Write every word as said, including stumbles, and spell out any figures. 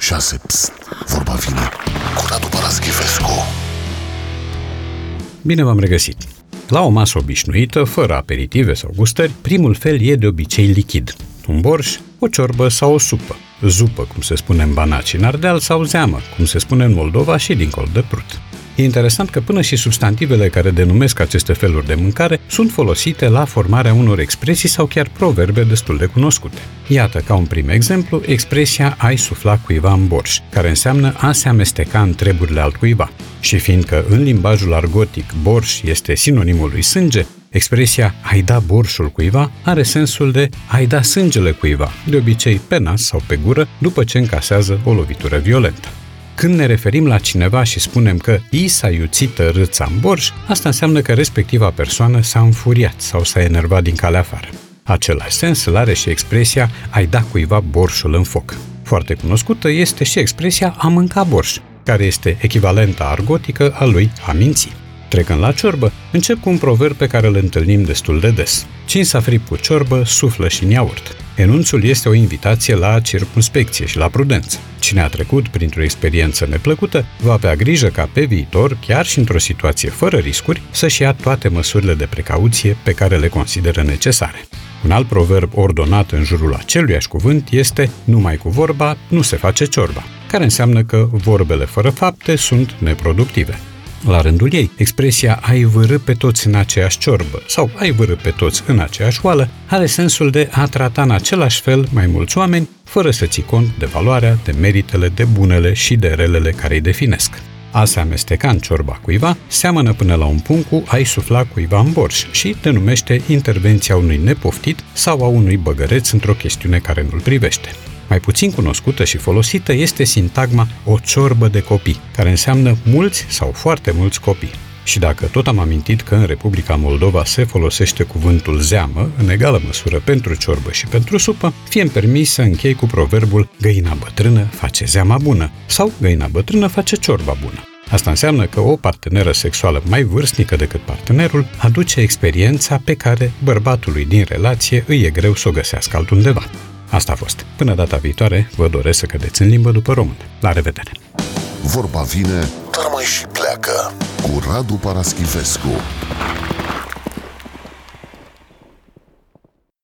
șase. Psst, vorba vine cu Radu Paraschivescu. Bine v-am regăsit! La o masă obișnuită, fără aperitive sau gustări, primul fel e de obicei lichid. Un borș, o ciorbă sau o supă. Zupă, cum se spune în Banat și în Ardeal, sau zeamă, cum se spune în Moldova și dincolo de Prut. E interesant că până și substantivele care denumesc aceste feluri de mâncare sunt folosite la formarea unor expresii sau chiar proverbe destul de cunoscute. Iată, ca un prim exemplu, expresia ai sufla cuiva în borș, care înseamnă a se amesteca în treburile altcuiva. Și fiindcă în limbajul argotic borș este sinonimul lui sânge, expresia ai da borșul cuiva are sensul de ai da sângele cuiva, de obicei pe nas sau pe gură, după ce încasează o lovitură violentă. Când ne referim la cineva și spunem că i s-a iuțită râța în borș, asta înseamnă că respectiva persoană s-a înfuriat sau s-a enervat din calea afară. Același sens îl are și expresia ai da cuiva borșul în foc. Foarte cunoscută este și expresia a mânca borș, care este echivalenta argotică a lui a minți. Trecând la ciorbă, încep cu un proverb pe care îl întâlnim destul de des. Cine s-a fript cu ciorbă, suflă și în iaurt. Enunțul este o invitație la circumspecție și la prudență. Cine a trecut printr-o experiență neplăcută va avea grijă ca pe viitor, chiar și într-o situație fără riscuri, să-și ia toate măsurile de precauție pe care le consideră necesare. Un alt proverb ordonat în jurul aceluiași cuvânt este numai cu vorba nu se face ciorba, care înseamnă că vorbele fără fapte sunt neproductive. La rândul ei, expresia ai vârâ pe toți în aceeași ciorbă sau ai vârâ pe toți în aceeași oală are sensul de a trata în același fel mai mulți oameni, fără să ții cont de valoarea, de meritele, de bunele și de relele care îi definesc. A se amesteca în ciorba cuiva seamănă până la un punct cu a-i sufla cuiva în borș și denumește intervenția unui nepoftit sau a unui băgăreț într-o chestiune care nu-l privește. Mai puțin cunoscută și folosită este sintagma o ciorbă de copii, care înseamnă mulți sau foarte mulți copii. Și dacă tot am amintit că în Republica Moldova se folosește cuvântul zeamă, în egală măsură pentru ciorbă și pentru supă, fie-mi permis să închei cu proverbul găina bătrână face zeama bună sau găina bătrână face ciorba bună. Asta înseamnă că o parteneră sexuală mai vârstnică decât partenerul aduce experiența pe care bărbatului din relație îi e greu să o găsească altundeva. Asta a fost. Până data viitoare, vă doresc să cădeți în limbă după român. La revedere! Vorba vine, dar mai și pleacă cu Radu Paraschivescu.